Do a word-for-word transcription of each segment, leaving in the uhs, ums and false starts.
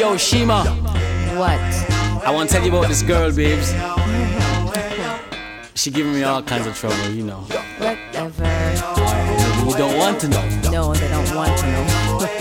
Yo, Shima, What? I want to tell you about this girl, babes. She giving me all kinds of trouble, you know. Whatever. You don't want to know. No, they don't want to know.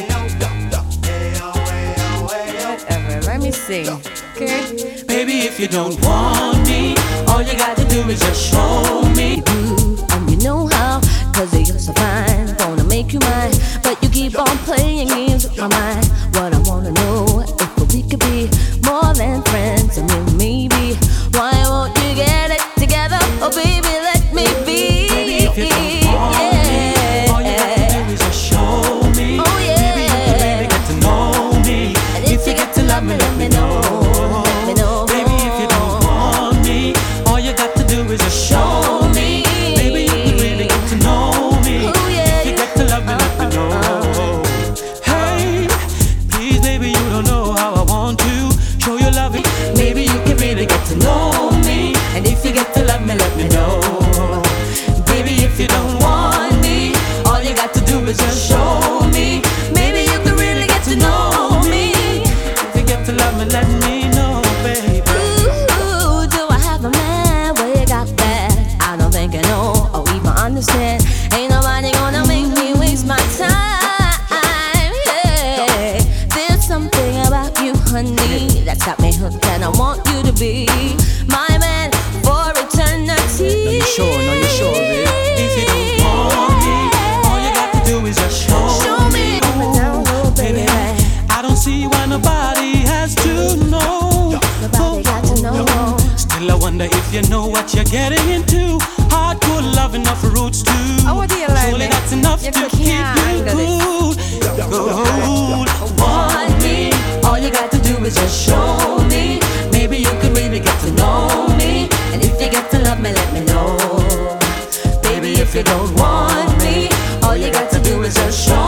Whatever. Let me sing. Okay? Baby, if you don't want me, all you got to do is just show me. You, and you know how, cause you're so fine. Wanna make you mine, but you keep on playing games with my mind. What I wanna know, if we could be more than friends, and then maybe, why won't you get it together? Oh baby, let me be. Baby, if you don't want me, all you got to do is just show me. Oh yeah. Baby, you can really get to know me. And If you get to love me, let me know. Let me know. Baby, if you don't want me, all you got to do is just show me. Baby, you can really get to know me. Oh, yeah. If you get to love me, let me know. Hey, please, baby, you don't know how I want to show you love. Maybe you can really get to know me. And if you get to love me, let me know. Baby, if you don't want me, all you got to do is just show me. Maybe you can really get to know me. If you get to love me, let me know, baby. Ooh, do I have a man? Where you got that? I don't think I know or even understand. Ain't nobody gonna make me waste my time. Yeah. There's something about you, honey, that's got me hooked, and I want you to be my man for eternity. No, you sure? No, you sure, babe? If you don't want me, all you got to do is just show, Show me up and down, oh, baby. I don't see why nobody has to know. Nobody got to know. Still, I wonder if you know what you're getting into. Hardcore love, enough roots too. Oh, what do you like, Surely man? that's enough You to could keep can't you handle this. cool. Cool. Want me? All you got to do is just show me. Maybe you can really get to know me. And if you get to love me, let me know. Baby, if you don't want me, all you got to do is just show